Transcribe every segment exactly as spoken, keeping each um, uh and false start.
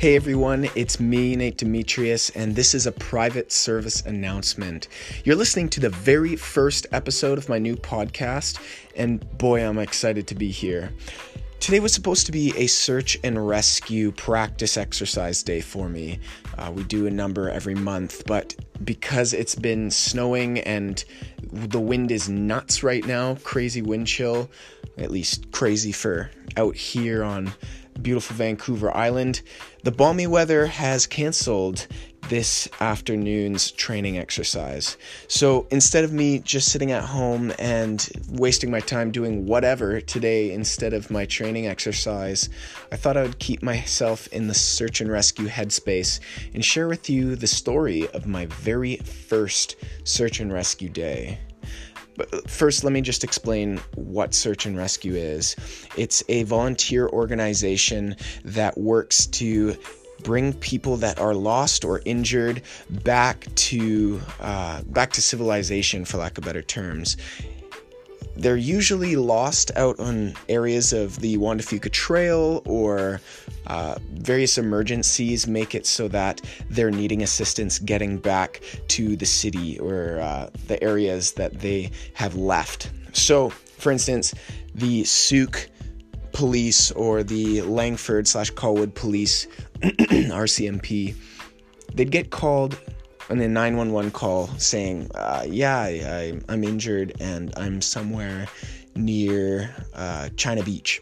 Hey everyone, it's me, Nate Demetrius, and this is a private service announcement. You're listening to the very first episode of my new podcast, and boy, I'm excited to be here. Today was supposed to be a search and rescue practice exercise day for me. Uh, we do a number every month, but because it's been snowing and the wind is nuts right now, crazy wind chill, at least crazy for out here on beautiful Vancouver Island, the balmy weather has canceled this afternoon's training exercise. So instead of me just sitting at home and wasting my time doing whatever today instead of my training exercise, I thought I would keep myself in the search and rescue headspace and share with you the story of my very first search and rescue day. But first, let me just explain what Search and Rescue is. It's a volunteer organization that works to bring people that are lost or injured back to uh, back to civilization, for lack of better terms. They're usually lost out on areas of the Juan de Fuca Trail, or uh, various emergencies make it so that they're needing assistance getting back to the city or uh, the areas that they have left. So, for instance, the Souk police or the Langford slash Colwood police, R C M P, they'd get called on a nine one one call saying, uh, yeah, I, I'm injured and I'm somewhere near uh, China Beach.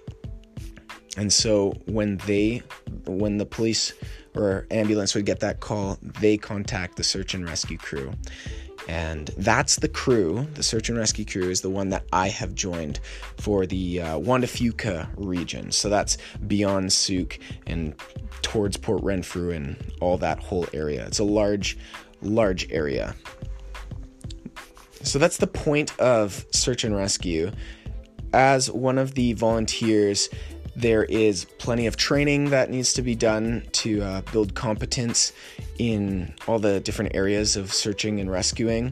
And so when they, when the police or ambulance would get that call, they contact the search and rescue crew. And that's the crew, the search and rescue crew is the one that I have joined for the uh, Juan de Fuca region. So that's beyond Souk and towards Port Renfrew and all that whole area. It's a large, large area. So that's the point of search and rescue. As one of the volunteers, there is plenty of training that needs to be done to uh, build competence in all the different areas of searching and rescuing.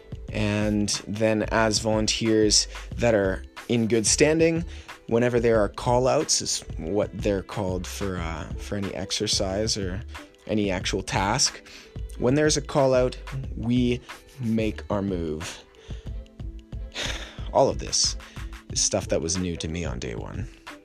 And then as volunteers that are in good standing, whenever there are call-outs, is what they're called for uh, for any exercise or any actual task. When there's a call-out, we make our move. All of this is stuff that was new to me on day one.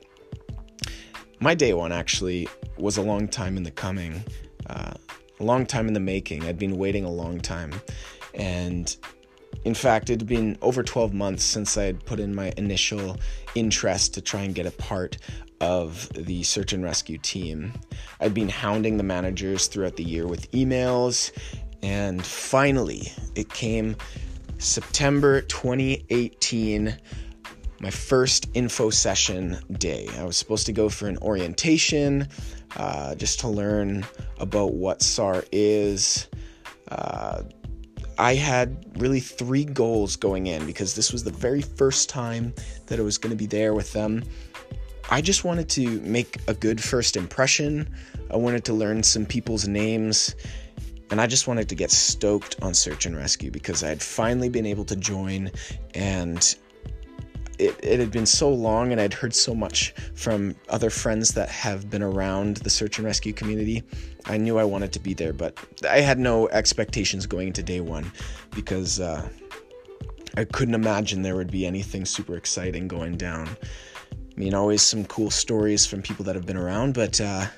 My day one actually was a long time in the coming, uh, a long time in the making. I'd been waiting a long time. And in fact, it had been over twelve months since I had put in my initial interest to try and get a part of the search and rescue team. I'd been hounding the managers throughout the year with emails, and finally it came September twenty eighteen, my first info session day. I was supposed to go for an orientation, uh, just to learn about what S A R is. Uh, I had really three goals going in because this was the very first time that I was going to be there with them. I just wanted to make a good first impression. I wanted to learn some people's names, and I just wanted to get stoked on search and rescue because I had finally been able to join, and It, it had been so long and I'd heard so much from other friends that have been around the search and rescue community. I knew I wanted to be there, but I had no expectations going into day one because uh, I couldn't imagine there would be anything super exciting going down. I mean, always some cool stories from people that have been around, but uh,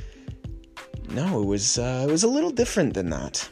no, it was uh, it was a little different than that.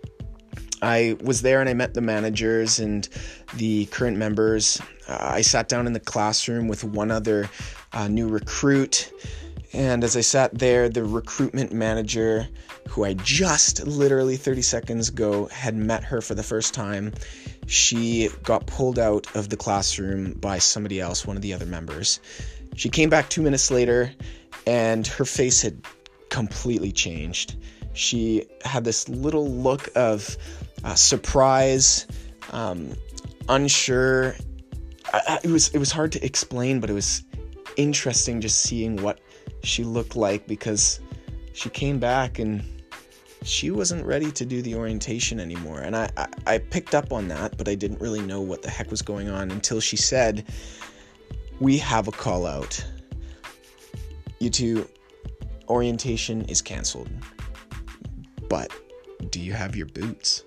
I was there and I met the managers and the current members. Uh, I sat down in the classroom with one other uh, new recruit. And as I sat there, the recruitment manager, who I just literally thirty seconds ago had met her for the first time, she got pulled out of the classroom by somebody else, one of the other members. She came back two minutes later and her face had completely changed. She had this little look of uh, surprise, um, unsure. I, it was it was hard to explain, but it was interesting just seeing what she looked like because she came back and she wasn't ready to do the orientation anymore. And I, I, I picked up on that, but I didn't really know what the heck was going on until she said, "We have a call out. You two orientation is canceled. But do you have your boots?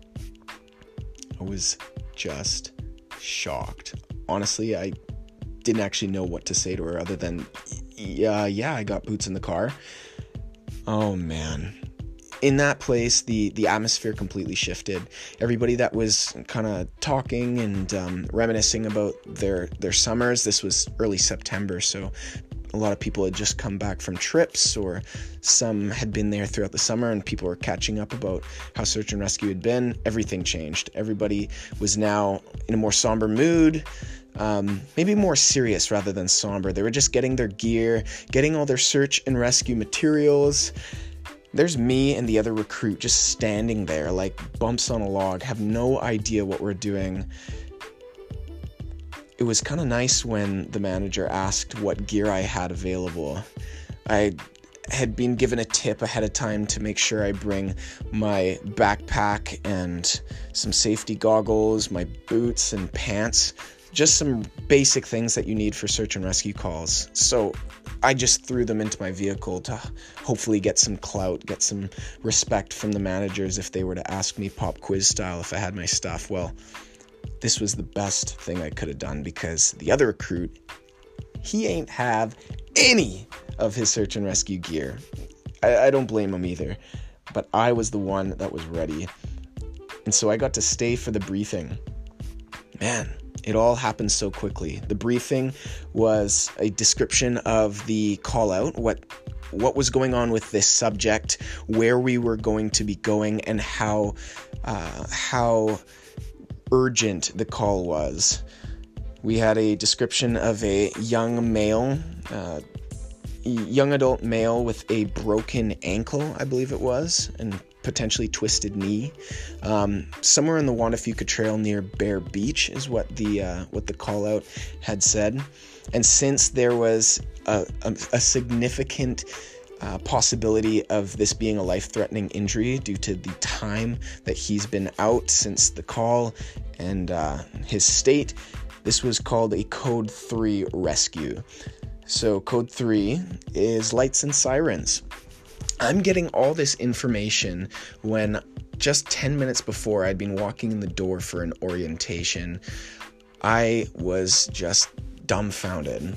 I was just shocked. Honestly, I didn't actually know what to say to her other than, yeah, yeah, I got boots in the car. Oh man. In that place, the, the atmosphere completely shifted. Everybody that was kind of talking and um, reminiscing about their, their summers, this was early September, so a lot of people had just come back from trips, or some had been there throughout the summer, and people were catching up about how search and rescue had been. Everything changed. Everybody was now in a more somber mood, um, maybe more serious rather than somber. They were just getting their gear, getting all their search and rescue materials. There's me and the other recruit just standing there like bumps on a log, have no idea what we're doing. It was kind of nice when the manager asked what gear I had available. I had been given a tip ahead of time to make sure I bring my backpack and some safety goggles, my boots and pants, just some basic things that you need for search and rescue calls. So I just threw them into my vehicle to hopefully get some clout, get some respect from the managers if they were to ask me pop quiz style if I had my stuff. Well, this was the best thing I could have done, because the other recruit, he ain't have any of his search and rescue gear. I, I don't blame him either, but I was the one that was ready. And so I got to stay for the briefing. Man, it all happened so quickly. The briefing was a description of the call out, what what was going on with this subject, where we were going to be going, and how uh, how urgent the call was. We had a description of a young male, uh, young adult male with a broken ankle, I believe it was, and potentially twisted knee, um, somewhere in the Juan de Fuca Trail near Bear Beach is what the uh, what the call out had said. And since there was a, a, a significant Uh, possibility of this being a life-threatening injury due to the time that he's been out since the call and uh, his state, this was called a Code three rescue. So Code three is lights and sirens. I'm getting all this information when just ten minutes before I'd been walking in the door for an orientation. I was just dumbfounded.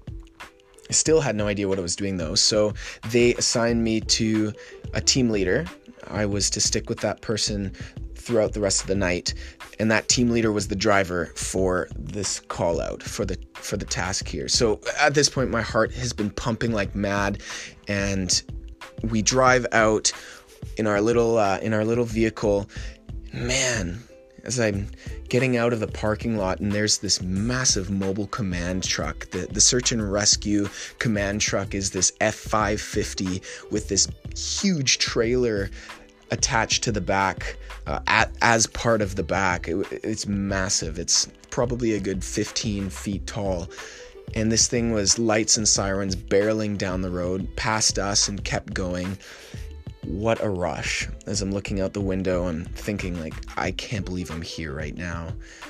I still had no idea what I was doing though, so they assigned me to a team leader. I was to stick with that person throughout the rest of the night, and that team leader was the driver for this call out, for the for the task here. So at this point, my heart has been pumping like mad, and we drive out in our little uh, in our little vehicle. Man, as I'm getting out of the parking lot, and there's this massive mobile command truck. The, the search and rescue command truck is this F five fifty with this huge trailer attached to the back, uh, at, as part of the back. It, it's massive. It's probably a good fifteen feet tall. And this thing was lights and sirens barreling down the road past us and kept going. What a rush. As I'm looking out the window, I'm thinking, like, I can't believe I'm here right now.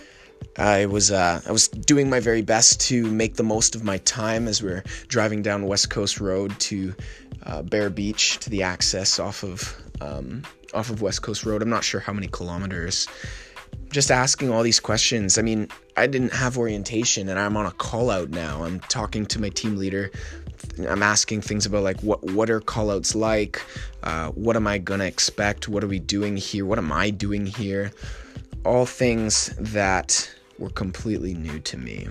I was uh, I was doing my very best to make the most of my time as we we're driving down West Coast Road to uh, Bear Beach, to the access off of um, off of West Coast Road. I'm not sure how many kilometers. Just asking all these questions. I mean, I didn't have orientation, and I'm on a call out now. I'm talking to my team leader. I'm asking things about, like, what what are call outs like? Uh, what am I gonna expect? What are we doing here? What am I doing here? All things that were completely new to me.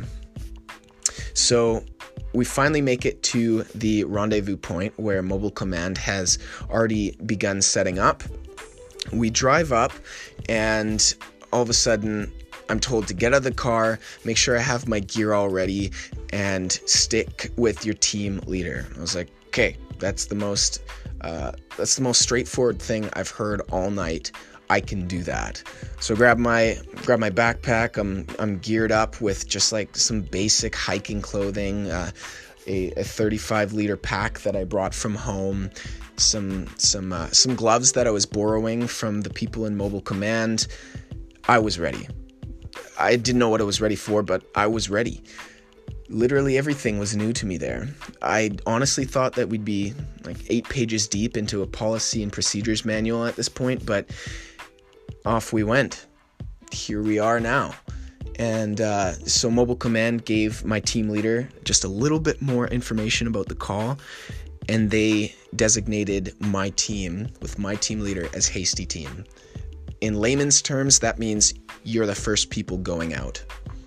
So we finally make it to the rendezvous point where Mobile Command has already begun setting up. We drive up, and all of a sudden I'm told to get out of the car, make sure I have my gear all ready, and stick with your team leader. I was like, okay, that's the most uh, that's the most straightforward thing I've heard all night. I can do that. So grab my grab my backpack. I'm I'm geared up with just like some basic hiking clothing, uh, a, a thirty-five liter pack that I brought from home, some some uh, some gloves that I was borrowing from the people in Mobile Command. I was ready. I didn't know what I was ready for, but I was ready. Literally everything was new to me there. I honestly thought that we'd be like eight pages deep into a policy and procedures manual at this point, but off we went. Here we are now. And uh, so Mobile Command gave my team leader just a little bit more information about the call, and they designated my team with my team leader as Hasty Team. In layman's terms, that means you're the first people going out.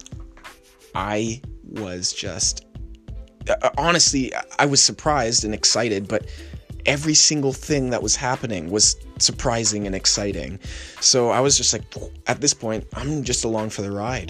I was just, uh, honestly, I was surprised and excited, but every single thing that was happening was surprising and exciting. So I was just like, at this point, I'm just along for the ride.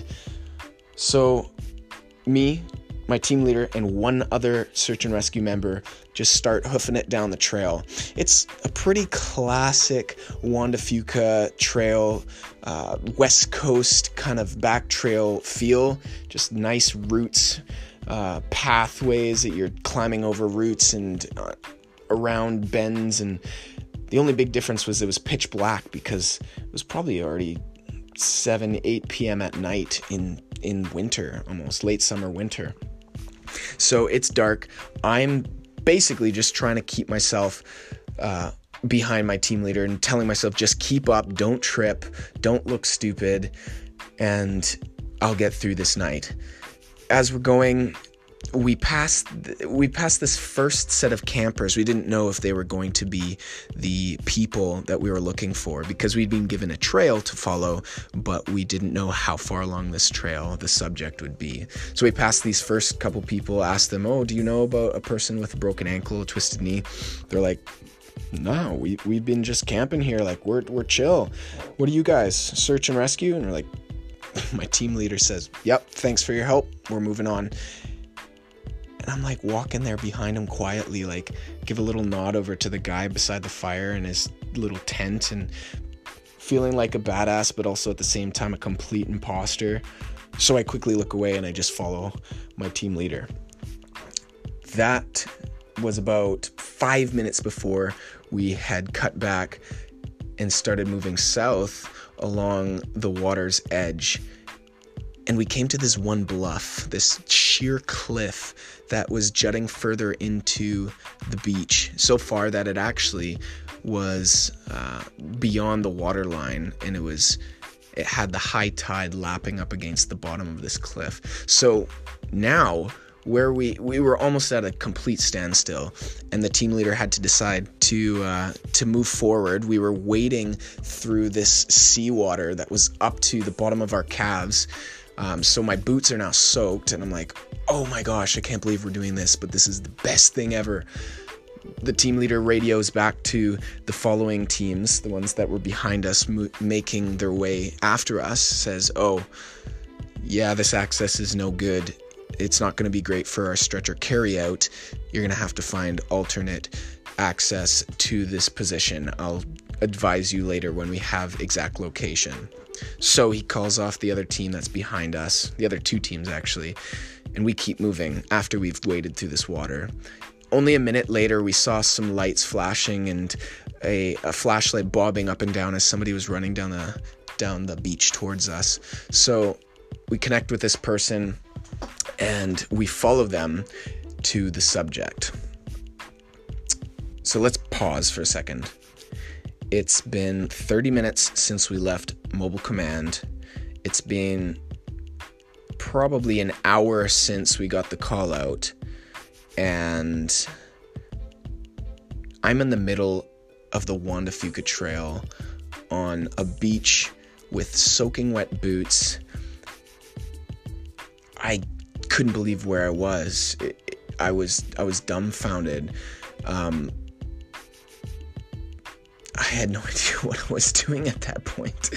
So me, my team leader, and one other search and rescue member just start hoofing it down the trail. It's a pretty classic Juan de Fuca trail, uh, West Coast kind of back trail feel, just nice routes, uh, pathways that you're climbing over roots and uh, around bends. And the only big difference was it was pitch black because it was probably already seven, eight p.m. at night in, in winter, almost late summer winter. So it's dark. I'm basically just trying to keep myself uh, behind my team leader and telling myself, just keep up, don't trip, don't look stupid, and I'll get through this night. As we're going, we passed we passed this first set of campers. We didn't know if they were going to be the people that we were looking for because we'd been given a trail to follow, but we didn't know how far along this trail the subject would be. So we passed these first couple people, asked them, oh, do you know about a person with a broken ankle, a twisted knee? They're like, no, we, we've been just camping here. Like, we're, we're chill. What are you guys, search and rescue? And we're like, my team leader says, yep, thanks for your help. We're moving on. And I'm like walking there behind him quietly, like give a little nod over to the guy beside the fire in his little tent and feeling like a badass, but also at the same time a complete imposter. So I quickly look away and I just follow my team leader. That was about five minutes before we had cut back and started moving south along the water's edge. And we came to this one bluff, this sheer cliff that was jutting further into the beach, so far that it actually was uh, beyond the water line, and it was it had the high tide lapping up against the bottom of this cliff. So now, where we we were almost at a complete standstill, and the team leader had to decide to uh, to move forward. We were wading through this seawater that was up to the bottom of our calves. Um, so my boots are now soaked, and I'm like, oh my gosh, I can't believe we're doing this, but this is the best thing ever. The team leader radios back to the following teams, the ones that were behind us mo- making their way after us, says, oh, yeah, this access is no good. It's not going to be great for our stretcher carryout. You're going to have to find alternate access to this position. I'll advise you later when we have exact location. So he calls off the other team that's behind us, the other two teams actually, and we keep moving after we've waded through this water. Only a minute later, we saw some lights flashing and a, a flashlight bobbing up and down as somebody was running down the down the beach towards us. So we connect with this person and we follow them to the subject. So let's pause for a second. It's been thirty minutes since we left Mobile Command. It's been probably an hour since we got the call out. And I'm in the middle of the Juan de Fuca Trail on a beach with soaking wet boots. I couldn't believe where I was. It, it, I was I was dumbfounded. Um, I had no idea what I was doing at that point.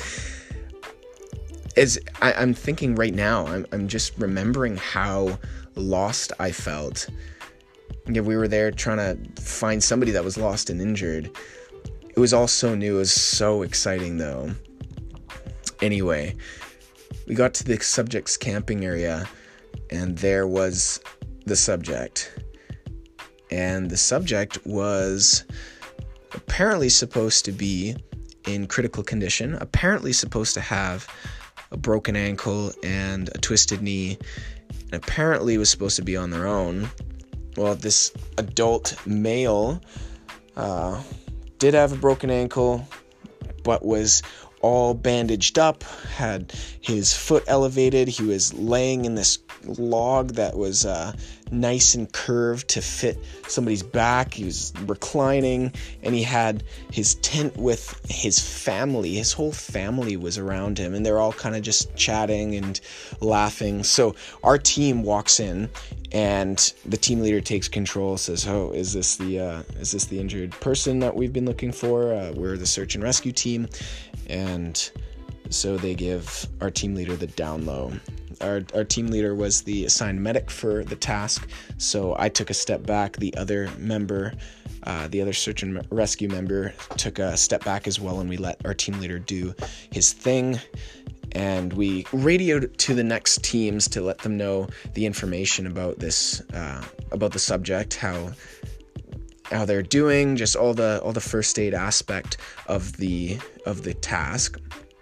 As I, I'm thinking right now, I'm, I'm just remembering how lost I felt. Yeah, we were there trying to find somebody that was lost and injured. It was all so new. It was so exciting, though. Anyway, we got to the subject's camping area, and there was the subject. And the subject was apparently supposed to be in critical condition, apparently supposed to have a broken ankle and a twisted knee, and apparently was supposed to be on their own. Well, this adult male uh, did have a broken ankle, but was all bandaged up, had his foot elevated. He was laying in this log that was uh, nice and curved to fit somebody's back. He was reclining, and he had his tent with his family. His whole family was around him, and they're all kind of just chatting and laughing. So our team walks in, and the team leader takes control, says, "Oh, is this the uh, is this the injured person that we've been looking for? Uh, we're the search and rescue team." And so they give our team leader the down low. Our our team leader was the assigned medic for the task, so I took a step back. The other member, uh, the other search and rescue member, took a step back as well, and we let our team leader do his thing. And we radioed to the next teams to let them know the information about this, uh, about the subject, how how they're doing, just all the all the first aid aspect of the of the task.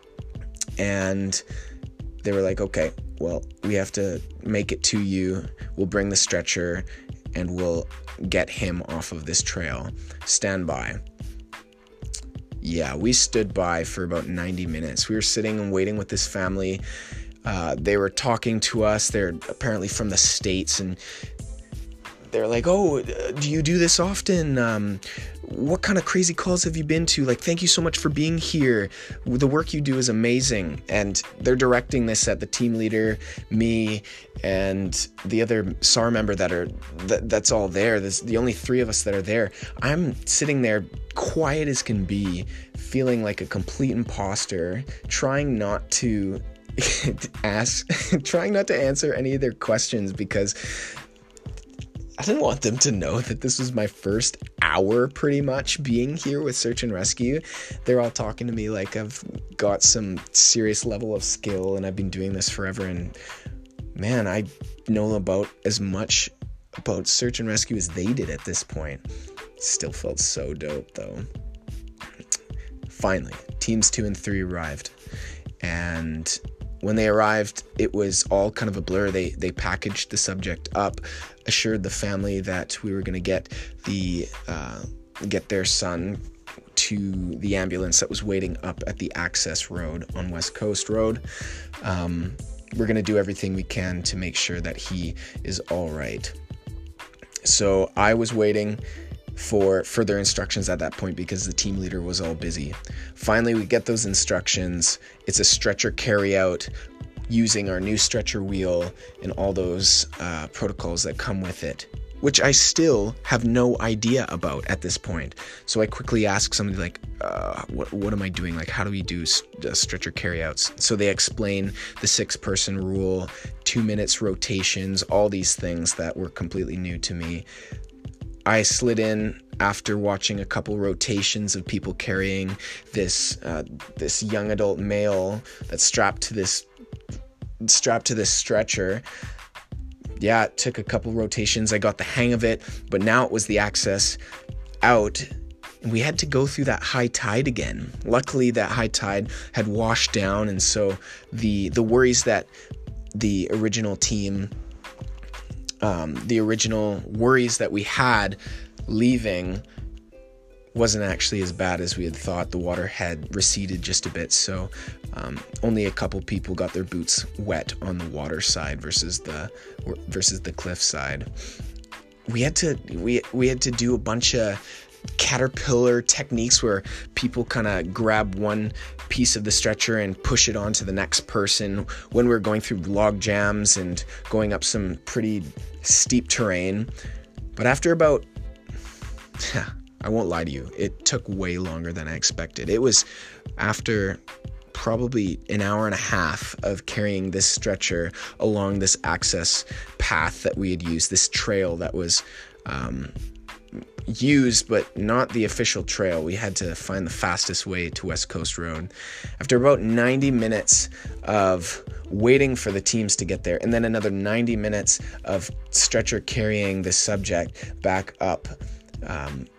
And they were like, "Okay, well, we have to make it to you. We'll bring the stretcher and we'll get him off of this trail. Stand by." Yeah, we stood by for about ninety minutes. We were sitting and waiting with this family. Uh, they were talking to us. They're apparently from the States, and they're like, "Oh, do you do this often? Um, what kind of crazy calls have you been to? Like, thank you so much for being here. The work you do is amazing." And they're directing this at the team leader, me, and the other S A R member that are that, that's all there. There's the only three of us that are there. I'm sitting there quiet as can be, feeling like a complete imposter, trying not to ask, trying not to answer any of their questions, because I didn't want them to know that this was my first hour pretty much being here with search and rescue. They're all talking to me like I've got some serious level of skill and I've been doing this forever. And man, I know about as much about search and rescue as they did at this point. Still felt so dope though. Finally, teams two and three arrived. And when they arrived, it was all kind of a blur. They they packaged the subject up, assured the family that we were going to get the uh, get their son to the ambulance that was waiting up at the access road on West Coast Road. Um, we're going to do everything we can to make sure that he is all right. So I was waiting for further instructions at that point because the team leader was all busy. Finally, we get those instructions. It's a stretcher carry out using our new stretcher wheel and all those uh, protocols that come with it, which I still have no idea about at this point. So I quickly ask somebody like, uh, what, what am I doing? Like, how do we do st- stretcher carryouts? So they explain the six person rule, two minutes rotations, all these things that were completely new to me. I slid in after watching a couple rotations of people carrying this uh, this young adult male that's strapped to this strapped to this stretcher. Yeah, it took a couple rotations. I got the hang of it, but now it was the access out. And we had to go through that high tide again. Luckily, that high tide had washed down, and so the the worries that the original team Um, the original worries that we had leaving wasn't actually as bad as we had thought. The water had receded just a bit, so um, only a couple people got their boots wet on the water side versus the versus the cliff side. We had to we we had to do a bunch of caterpillar techniques where people kind of grab one piece of the stretcher and push it onto the next person when we were going through log jams and going up some pretty steep terrain. But after about, I won't lie to you, it took way longer than I expected. It was after probably an hour and a half of carrying this stretcher along this access path that we had used, this trail that was um, used, but not the official trail. We had to find the fastest way to West Coast Road. After about ninety minutes of waiting for the teams to get there, and then another ninety minutes of stretcher carrying the subject back up, um,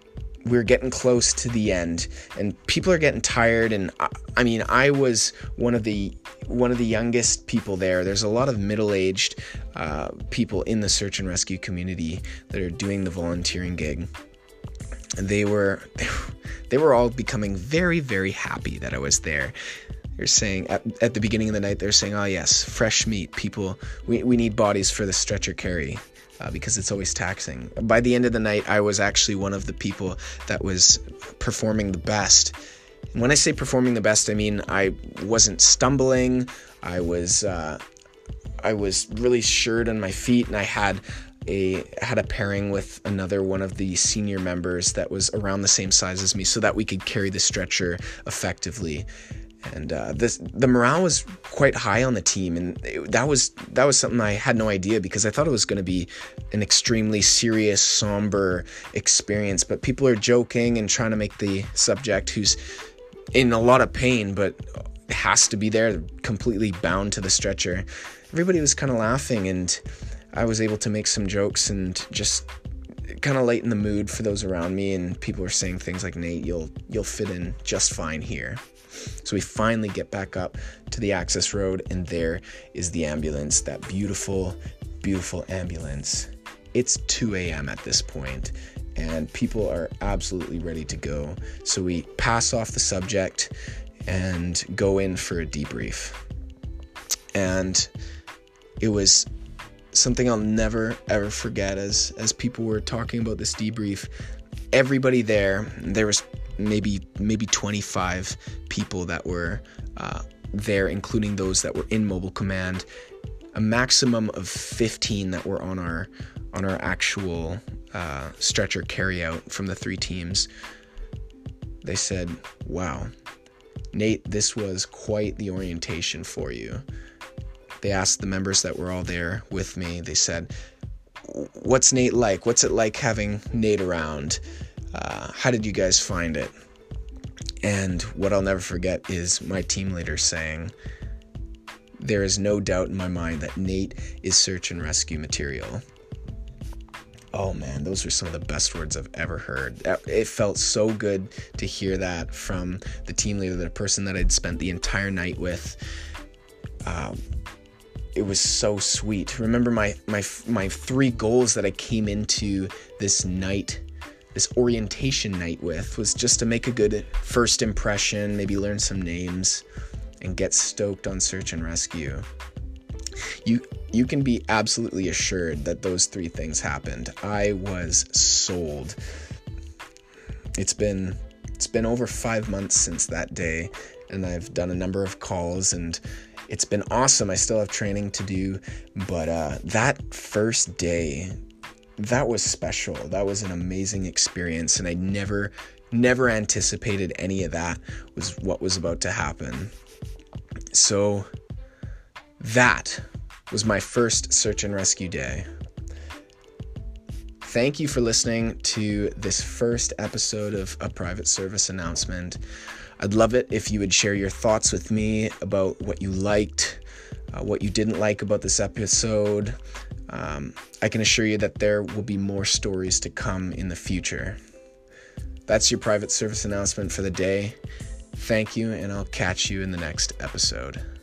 we're getting close to the end, and people are getting tired. And I, I mean, I was one of the one of the youngest people there. There's a lot of middle-aged uh, people in the search and rescue community that are doing the volunteering gig. And they were they were all becoming very, very happy that I was there. They're saying at, at the beginning of the night, they're saying, "Oh yes, fresh meat. People, we we need bodies for the stretcher carry." Uh, because it's always taxing. By the end of the night, I was actually one of the people that was performing the best. And when I say performing the best, I mean I wasn't stumbling. I was uh, I was really assured on my feet, and I had a had a pairing with another one of the senior members that was around the same size as me, so that we could carry the stretcher effectively. And uh, this, the morale was quite high on the team, and it, that was that was something I had no idea, because I thought it was going to be an extremely serious, somber experience. But people are joking and trying to make the subject, who's in a lot of pain but has to be there, completely bound to the stretcher. Everybody was kind of laughing, and I was able to make some jokes and just kind of lighten the mood for those around me. And people were saying things like, "Nate, you'll you'll fit in just fine here." So we finally get back up to the access road, and there is the ambulance, that beautiful, beautiful ambulance. It's two a.m. at this point, and people are absolutely ready to go. So we pass off the subject and go in for a debrief. And it was something I'll never, ever forget. As, as people were talking about this debrief, everybody there, there was maybe maybe twenty-five people that were uh, there, including those that were in mobile command, a maximum of fifteen that were on our on our actual uh, stretcher carryout from the three teams. They said, "Wow, Nate, this was quite the orientation for you." They asked the members that were all there with me, they said, "What's Nate like? What's it like having Nate around? Uh, how did you guys find it?" And what I'll never forget is my team leader saying, "There is no doubt in my mind that Nate is search and rescue material." Oh man, those were some of the best words I've ever heard. It felt so good to hear that from the team leader, the person that I'd spent the entire night with. Um, it was so sweet. Remember my my my three goals that I came into this night, this orientation night with, was just to make a good first impression, maybe learn some names, and get stoked on search and rescue. You you can be absolutely assured that those three things happened. I was sold. It's been it's been over five months since that day, and I've done a number of calls, and it's been awesome. I still have training to do, but uh, that first day, that was special. That was an amazing experience, and I never, never anticipated any of that was what was about to happen. So that was my first search and rescue day. Thank you for listening to this first episode of A Private Service Announcement. I'd love it if you would share your thoughts with me about what you liked, uh, what you didn't like about this episode. Um, I can assure you that there will be more stories to come in the future. That's your private service announcement for the day. Thank you, and I'll catch you in the next episode.